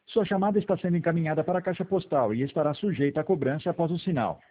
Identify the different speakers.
Speaker 1: Sua chamada está sendo encaminhada para a caixa postal e estará sujeita a cobrança após o sinal.